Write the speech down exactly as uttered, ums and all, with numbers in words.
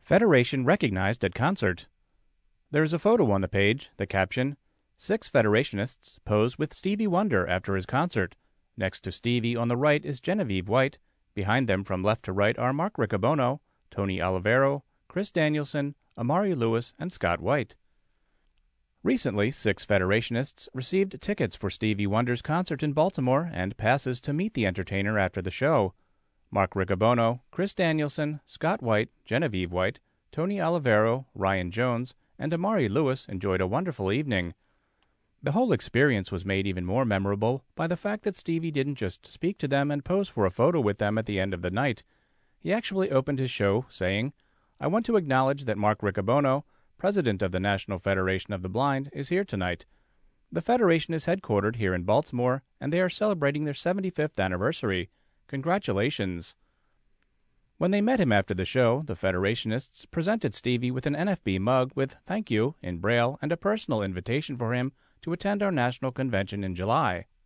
Federation recognized at concert. There is a photo on the page, the caption, Six Federationists pose with Stevie Wonder after his concert. Next to Stevie on the right is Genevieve White. Behind them from left to right are Mark Riccobono, Tony Olivero, Chris Danielson, Amari Lewis, and Scott White. Recently, Six Federationists received tickets for Stevie Wonder's concert in Baltimore and passes to meet the entertainer after the show. Mark Riccobono, Chris Danielson, Scott White, Genevieve White, Tony Olivero, Ryan Jones, and Amari Lewis enjoyed a wonderful evening. The whole experience was made even more memorable by the fact that Stevie didn't just speak to them and pose for a photo with them at the end of the night. He actually opened his show saying, I want to acknowledge that Mark Riccobono, president of the National Federation of the Blind, is here tonight. The Federation is headquartered here in Baltimore, and they are celebrating their seventy-fifth anniversary. Congratulations. When they met him after the show, the Federationists presented Stevie with an N F B mug with thank you in Braille and a personal invitation for him to attend our national convention in July.